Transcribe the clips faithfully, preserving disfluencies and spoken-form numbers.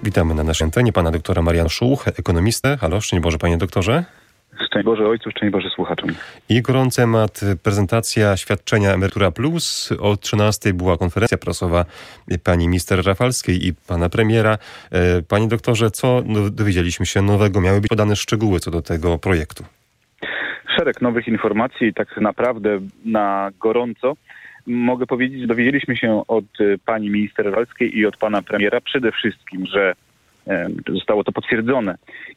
Witamy na naszej antenie pana doktora Mariana Szuch, ekonomistę. Halo, szczęść Boże, panie doktorze. Szczęść Boże ojcu, szczęść Boże słuchaczom. I gorący temat, prezentacja świadczenia Emerytura Plus. O trzynastej była konferencja prasowa pani minister Rafalskiej i pana premiera. Panie doktorze, co dowiedzieliśmy się nowego? Miały być podane szczegóły co do tego projektu. Szereg nowych informacji, tak naprawdę na gorąco. Mogę powiedzieć, że dowiedzieliśmy się od pani minister Rafalskiej i od pana premiera przede wszystkim, że zostało to potwierdzone,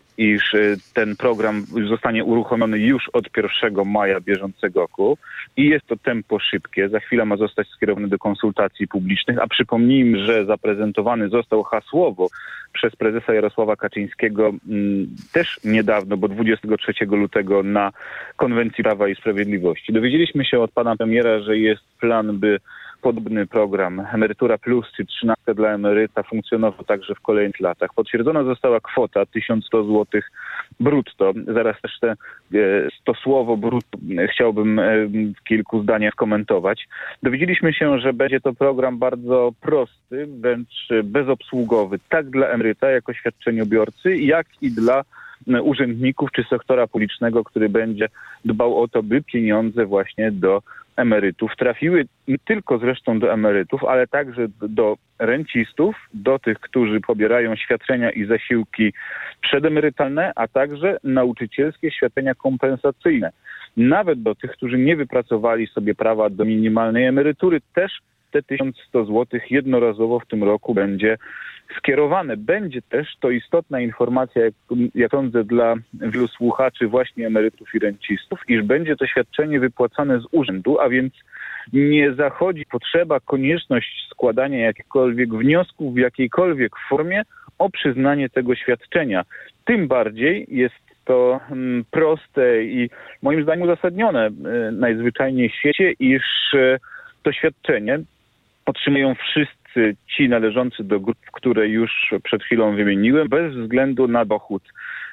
iż ten program zostanie uruchomiony już od pierwszego maja bieżącego roku i jest to tempo szybkie. Za chwilę ma zostać skierowany do konsultacji publicznych, a przypomnijmy, że zaprezentowany został hasłowo przez prezesa Jarosława Kaczyńskiego m, też niedawno, bo dwudziestego trzeciego lutego na konwencji Prawa i Sprawiedliwości. Dowiedzieliśmy się od pana premiera, że jest plan, by podobny program Emerytura Plus, czy trzynastka dla emeryta funkcjonował także w kolejnych latach. Potwierdzona została kwota tysiąc sto złotych brutto. Zaraz też te, to słowo brutto chciałbym w kilku zdaniach komentować. Dowiedzieliśmy się, że będzie to program bardzo prosty, wręcz bezobsługowy, tak dla emeryta jako świadczeniobiorcy, jak i dla urzędników czy sektora publicznego, który będzie dbał o to, by pieniądze właśnie do emerytów trafiły nie tylko zresztą do emerytów, ale także do rencistów, do tych, którzy pobierają świadczenia i zasiłki przedemerytalne, a także nauczycielskie świadczenia kompensacyjne. Nawet do tych, którzy nie wypracowali sobie prawa do minimalnej emerytury, też te tysiąc sto złotych jednorazowo w tym roku będzie skierowane. Będzie też to istotna informacja, jak, jak sądzę, dla wielu słuchaczy właśnie emerytów i rencistów, iż będzie to świadczenie wypłacane z urzędu, a więc nie zachodzi potrzeba, konieczność składania jakichkolwiek wniosków w jakiejkolwiek formie o przyznanie tego świadczenia. Tym bardziej jest to mm, proste i moim zdaniem uzasadnione y, najzwyczajniej w świecie, iż y, to świadczenie otrzymują wszyscy ci należący do grup, które już przed chwilą wymieniłem, bez względu na dochód.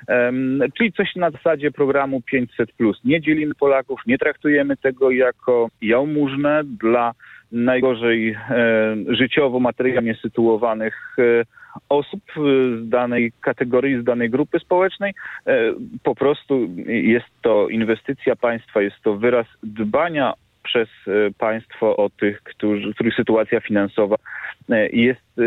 Um, czyli coś na zasadzie programu pięćset plus. Nie dzielimy Polaków, nie traktujemy tego jako jałmużnę dla najgorzej e, życiowo, materialnie sytuowanych e, osób z danej kategorii, z danej grupy społecznej. E, po prostu jest to inwestycja państwa, jest to wyraz dbania przez państwo o tych, którzy, których sytuacja finansowa jest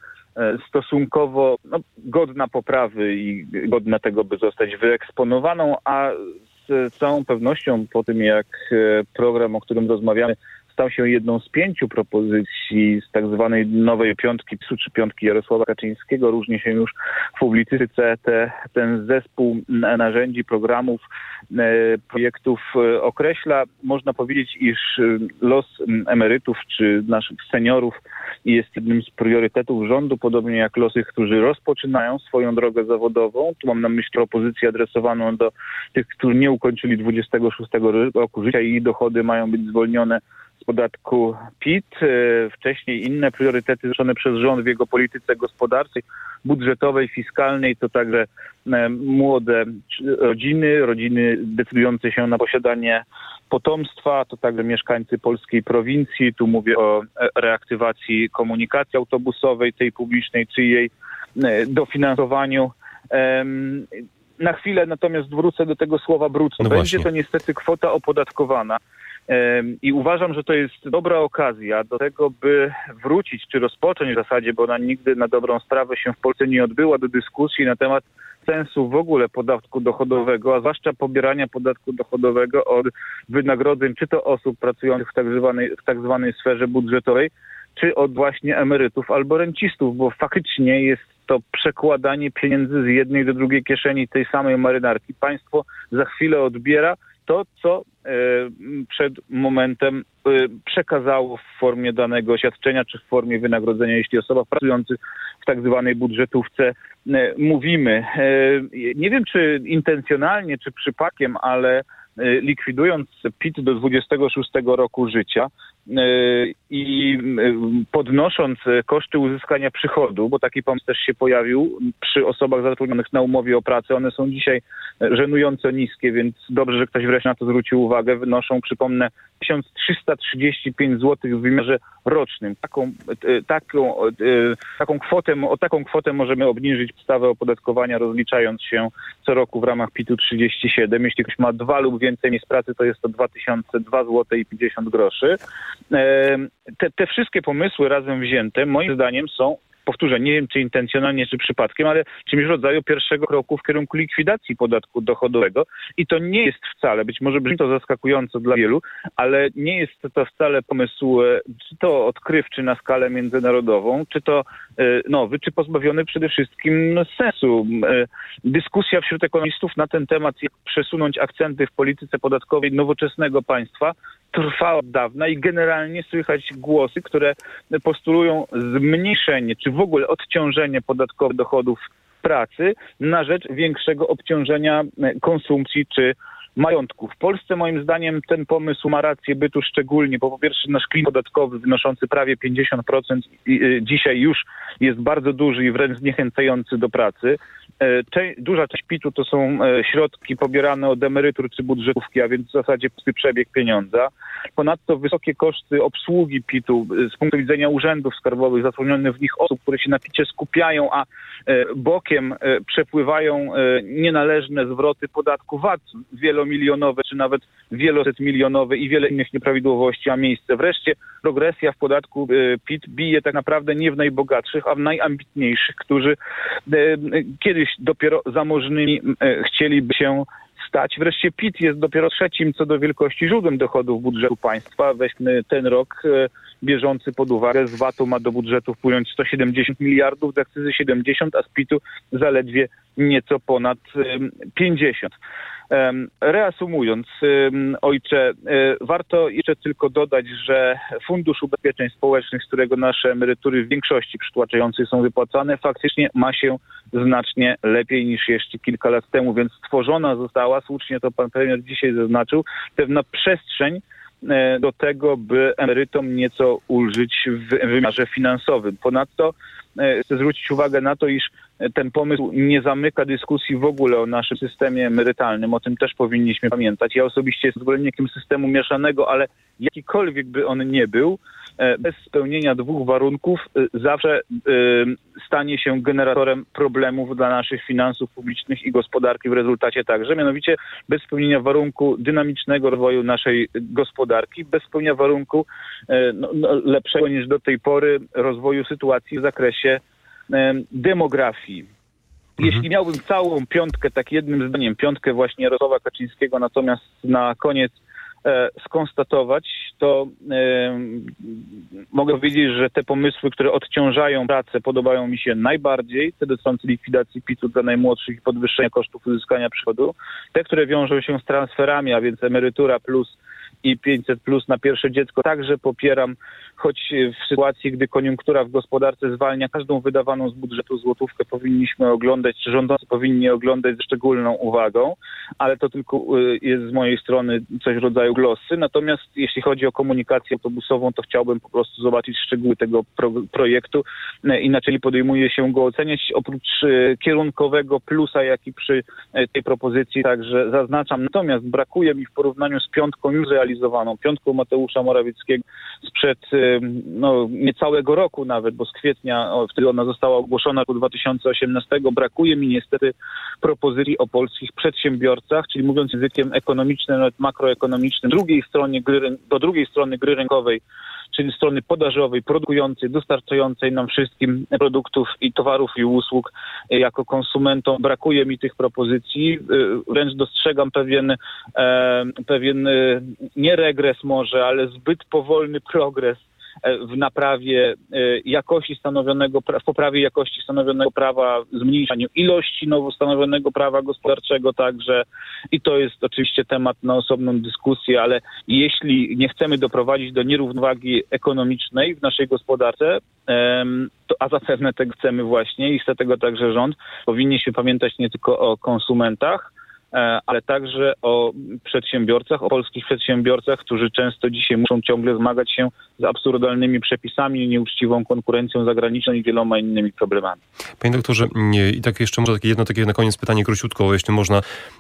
stosunkowo no, godna poprawy i godna tego, by zostać wyeksponowaną, a z całą pewnością po tym, jak program, o którym rozmawiamy, stał się jedną z pięciu propozycji z tak zwanej nowej piątki PiSu czy piątki Jarosława Kaczyńskiego. Różni się już w publicystyce te, ten zespół narzędzi, programów, e, projektów e, określa. Można powiedzieć, iż los emerytów czy naszych seniorów jest jednym z priorytetów rządu, podobnie jak losy, którzy rozpoczynają swoją drogę zawodową. Tu mam na myśli propozycję adresowaną do tych, którzy nie ukończyli dwudziestego szóstego roku życia i ich dochody mają być zwolnione z podatku P I T. Wcześniej inne priorytety zrzeszone przez rząd w jego polityce gospodarczej, budżetowej, fiskalnej, to także młode rodziny, rodziny decydujące się na posiadanie potomstwa, to także mieszkańcy polskiej prowincji. Tu mówię o reaktywacji komunikacji autobusowej, tej publicznej, czy jej dofinansowaniu. Na chwilę natomiast wrócę do tego słowa brutto. No Będzie właśnie. to niestety kwota opodatkowana. I uważam, że to jest dobra okazja do tego, by wrócić, czy rozpocząć w zasadzie, bo ona nigdy na dobrą sprawę się w Polsce nie odbyła, do dyskusji na temat sensu w ogóle podatku dochodowego, a zwłaszcza pobierania podatku dochodowego od wynagrodzeń, czy to osób pracujących w tak zwanej, w tak zwanej sferze budżetowej, czy od właśnie emerytów albo rencistów, bo faktycznie jest to przekładanie pieniędzy z jednej do drugiej kieszeni tej samej marynarki. Państwo za chwilę odbiera to, co e, przed momentem e, przekazało w formie danego świadczenia, czy w formie wynagrodzenia, jeśli osoba pracująca w tak zwanej budżetówce e, mówimy. E, nie wiem, czy intencjonalnie, czy przypadkiem, ale e, likwidując P I T do dwudziestego szóstego roku życia e, i e, podnosząc koszty uzyskania przychodu, bo taki pomysł też się pojawił przy osobach zatrudnionych na umowie o pracę, one są dzisiaj żenująco niskie, więc dobrze, że ktoś wreszcie na to zwrócił uwagę. Wynoszą, przypomnę, tysiąc trzysta trzydzieści pięć złotych w wymiarze rocznym. Taką, taką, taką kwotę, o taką kwotę możemy obniżyć podstawę opodatkowania, rozliczając się co roku w ramach P I T-u trzydzieści siedem. Jeśli ktoś ma dwa lub więcej miejsc pracy, to jest to dwa tysiące dwa złote i pięćdziesiąt groszy. Te, te wszystkie pomysły razem wzięte, moim zdaniem, są, powtórzę, nie wiem czy intencjonalnie, czy przypadkiem, ale czymś w rodzaju pierwszego kroku w kierunku likwidacji podatku dochodowego. I to nie jest wcale, być może brzmi to zaskakująco dla wielu, ale nie jest to wcale pomysł, czy to odkrywczy na skalę międzynarodową, czy to nowy, czy pozbawiony przede wszystkim sensu. Dyskusja wśród ekonomistów na ten temat, jak przesunąć akcenty w polityce podatkowej nowoczesnego państwa, trwa od dawna i generalnie słychać głosy, które postulują zmniejszenie, czy w ogóle odciążenie podatkowe dochodów pracy na rzecz większego obciążenia konsumpcji czy majątku. W Polsce moim zdaniem ten pomysł ma rację bytu szczególnie, bo po pierwsze nasz klin podatkowy wynoszący prawie pięćdziesiąt procent dzisiaj już jest bardzo duży i wręcz zniechęcający do pracy. Duża część P I T-u to są środki pobierane od emerytur czy budżetówki, a więc w zasadzie pusty przebieg pieniądza. Ponadto wysokie koszty obsługi P I T-u z punktu widzenia urzędów skarbowych, zatrudnionych w nich osób, które się na P I T-cie skupiają, a bokiem przepływają nienależne zwroty podatku V A T, wielomilionowe czy nawet wielosetmilionowe i wiele innych nieprawidłowości ma miejsce. Wreszcie progresja w podatku P I T bije tak naprawdę nie w najbogatszych, a w najambitniejszych, którzy kiedyś dopiero zamożnymi chcieliby się stać. Wreszcie P I T jest dopiero trzecim co do wielkości źródłem dochodów budżetu państwa. Weźmy ten rok bieżący pod uwagę. Z V A T-u ma do budżetu wpłynąć sto siedemdziesiąt miliardów, z akcyzy siedemdziesiąt, a z P I T-u zaledwie nieco ponad pięćdziesiąt. Reasumując, ojcze, warto jeszcze tylko dodać, że Fundusz Ubezpieczeń Społecznych, z którego nasze emerytury w większości przytłaczającej są wypłacane, faktycznie ma się znacznie lepiej niż jeszcze kilka lat temu, więc stworzona została, słusznie to pan premier dzisiaj zaznaczył, pewna przestrzeń do tego, by emerytom nieco ulżyć w wymiarze finansowym. Ponadto chcę zwrócić uwagę na to, iż ten pomysł nie zamyka dyskusji w ogóle o naszym systemie emerytalnym. O tym też powinniśmy pamiętać. Ja osobiście jestem zwolennikiem systemu mieszanego, ale jakikolwiek by on nie był, bez spełnienia dwóch warunków zawsze stanie się generatorem problemów dla naszych finansów publicznych i gospodarki w rezultacie także. Mianowicie bez spełnienia warunku dynamicznego rozwoju naszej gospodarki, bez spełnienia warunku no, no, lepszego niż do tej pory rozwoju sytuacji w zakresie demografii. Jeśli miałbym całą piątkę, tak jednym zdaniem, piątkę właśnie Jarosława Kaczyńskiego, natomiast na koniec e, skonstatować, to e, mogę powiedzieć, że te pomysły, które odciążają pracę, podobają mi się najbardziej, te dotyczące likwidacji P I T-u dla najmłodszych i podwyższenia kosztów uzyskania przychodu. Te, które wiążą się z transferami, a więc emerytura plus i pięćset plus na pierwsze dziecko także popieram, choć w sytuacji, gdy koniunktura w gospodarce zwalnia, każdą wydawaną z budżetu złotówkę powinniśmy oglądać, czy rządzący powinni oglądać z szczególną uwagą, ale to tylko jest z mojej strony coś w rodzaju glosy. Natomiast jeśli chodzi o komunikację autobusową, to chciałbym po prostu zobaczyć szczegóły tego pro projektu, inaczej podejmuje się go oceniać. Oprócz kierunkowego plusa, jaki przy tej propozycji także zaznaczam. Natomiast brakuje mi w porównaniu z piątką już realizowaną, piątką Mateusza Morawieckiego sprzed no, niecałego roku nawet, bo z kwietnia, o, wtedy ona została ogłoszona w dwa tysiące osiemnastego. Brakuje mi niestety propozycji o polskich przedsiębiorcach, czyli mówiąc językiem ekonomicznym, nawet makroekonomicznym, drugiej stronie gry, do drugiej strony gry rynkowej, czyli strony podażowej, produkującej, dostarczającej nam wszystkim produktów i towarów i usług jako konsumentom. Brakuje mi tych propozycji. Wręcz dostrzegam pewien, e, pewien nie regres może, ale zbyt powolny progres w naprawie jakości stanowionego, w poprawie jakości stanowionego prawa, zmniejszaniu ilości nowo stanowionego prawa gospodarczego także. I to jest oczywiście temat na osobną dyskusję, ale jeśli nie chcemy doprowadzić do nierównowagi ekonomicznej w naszej gospodarce, to, a zapewne tego chcemy właśnie i chce tego także rząd, powinniśmy pamiętać nie tylko o konsumentach, ale także o przedsiębiorcach, o polskich przedsiębiorcach, którzy często dzisiaj muszą ciągle zmagać się z absurdalnymi przepisami, nieuczciwą konkurencją zagraniczną i wieloma innymi problemami. Panie doktorze, i tak jeszcze może jedno takie na koniec pytanie króciutko, jeśli można.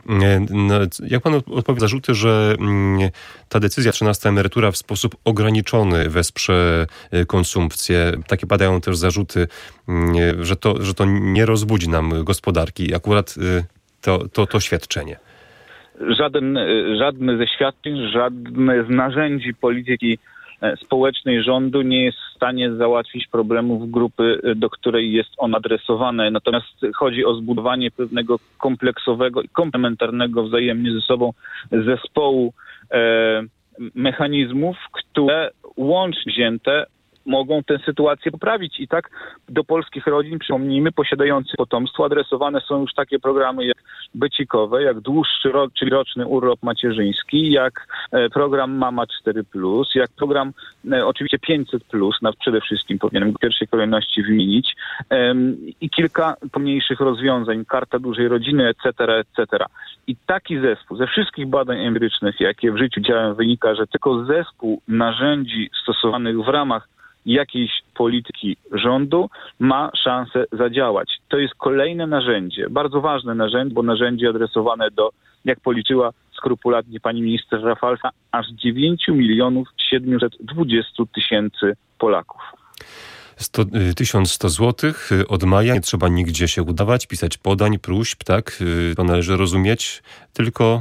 Jak pan odpowie na zarzuty, że ta decyzja, trzynasta emerytura w sposób ograniczony wesprze konsumpcję? Takie padają też zarzuty, że to, że to nie rozbudzi nam gospodarki. Akurat To, to, to świadczenie. Żaden, żadne ze świadczeń, żadne z narzędzi polityki społecznej rządu nie jest w stanie załatwić problemów grupy, do której jest on adresowany. Natomiast chodzi o zbudowanie pewnego kompleksowego i komplementarnego wzajemnie ze sobą zespołu e, mechanizmów, które łącznie wzięte mogą tę sytuację poprawić. I tak do polskich rodzin, przypomnijmy, posiadających potomstwo, adresowane są już takie programy jak becikowe, jak dłuższy rok, czyli roczny urlop macierzyński, jak e, program Mama cztery plus, jak program e, oczywiście pięćset plus, na, przede wszystkim powinienem w pierwszej kolejności wymienić, e, i kilka pomniejszych rozwiązań, Karta Dużej Rodziny, et cetera, et cetera. I taki zespół, ze wszystkich badań empirycznych, jakie w życiu działają, wynika, że tylko zespół narzędzi stosowanych w ramach jakiejś polityki rządu ma szansę zadziałać. To jest kolejne narzędzie, bardzo ważne narzędzie, bo narzędzie adresowane do, jak policzyła skrupulatnie pani minister Rafalska, aż dziewięć milionów siedemset dwadzieścia tysięcy Polaków. tysiąc sto złotych od maja, nie trzeba nigdzie się udawać, pisać podań, próśb, tak? To należy rozumieć, tylko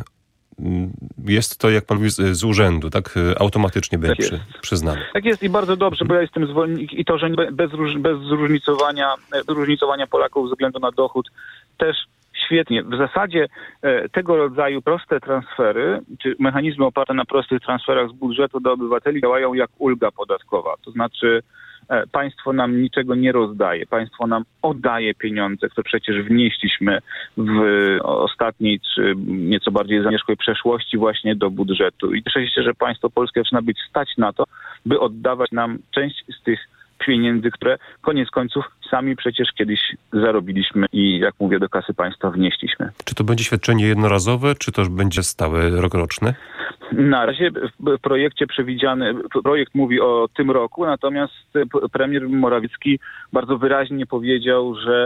jest to, jak pan mówi, z, z urzędu, tak? Automatycznie będzie tak przy, przyznane. Tak jest i bardzo dobrze, bo ja jestem zwolennikiem i to, że bez, bez zróżnicowania, zróżnicowania Polaków ze względu na dochód też świetnie. W zasadzie e, tego rodzaju proste transfery, czy mechanizmy oparte na prostych transferach z budżetu do obywateli działają jak ulga podatkowa. To znaczy e, państwo nam niczego nie rozdaje. Państwo nam oddaje pieniądze, które przecież wnieśliśmy w ostatniej, czy nieco bardziej zamierzchłej przeszłości właśnie do budżetu. I cieszę się, że państwo polskie zaczyna być stać na to, by oddawać nam część z tych pieniędzy, które koniec końców sami przecież kiedyś zarobiliśmy i, jak mówię, do kasy państwa wnieśliśmy. Czy to będzie świadczenie jednorazowe, czy to będzie stałe, rokroczne? Na razie w projekcie przewidziany, projekt mówi o tym roku, natomiast premier Morawiecki bardzo wyraźnie powiedział, że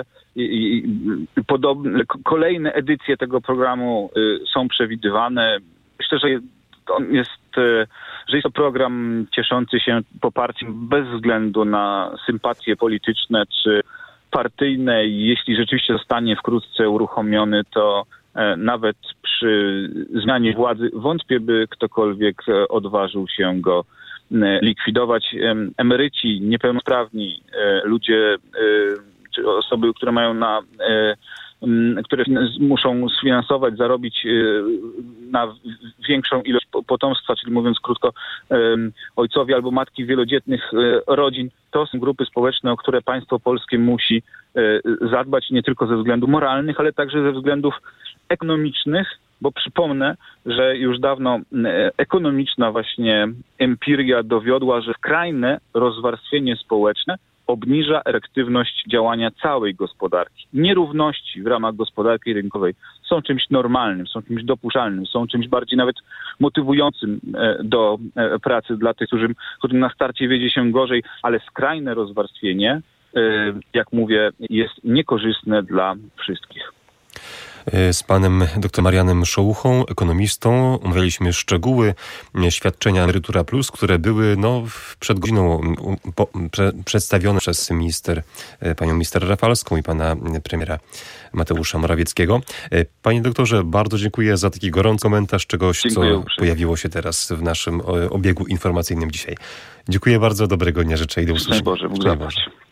podobne, kolejne edycje tego programu są przewidywane. Myślę, że on jest, że jest to program cieszący się poparciem bez względu na sympatie polityczne czy partyjne i jeśli rzeczywiście zostanie wkrótce uruchomiony, to nawet przy zmianie władzy wątpię, by ktokolwiek odważył się go likwidować. Emeryci, niepełnosprawni, ludzie czy osoby, które mają na które muszą sfinansować, zarobić na większą ilość potomstwa, czyli mówiąc krótko, ojcowie albo matki wielodzietnych rodzin, to są grupy społeczne, o które państwo polskie musi zadbać nie tylko ze względów moralnych, ale także ze względów ekonomicznych, bo przypomnę, że już dawno ekonomiczna właśnie empiria dowiodła, że skrajne rozwarstwienie społeczne obniża efektywność działania całej gospodarki. Nierówności w ramach gospodarki rynkowej są czymś normalnym, są czymś dopuszczalnym, są czymś bardziej nawet motywującym do pracy dla tych, którym, którym na starcie wiedzie się gorzej, ale skrajne rozwarstwienie, jak mówię, jest niekorzystne dla wszystkich. Z panem dr Marianem Szołuchą, ekonomistą, omawialiśmy szczegóły świadczenia Emerytura Plus, które były no, przed godziną po, prze, przedstawione przez minister, panią minister Rafalską i pana premiera Mateusza Morawieckiego. Panie doktorze, bardzo dziękuję za taki gorący komentarz czegoś, dziękuję, co uprzejmie. Pojawiło się teraz w naszym obiegu informacyjnym dzisiaj. Dziękuję bardzo, dobrego dnia życzę i do usłyszenia. Boże, Bóg zapłać.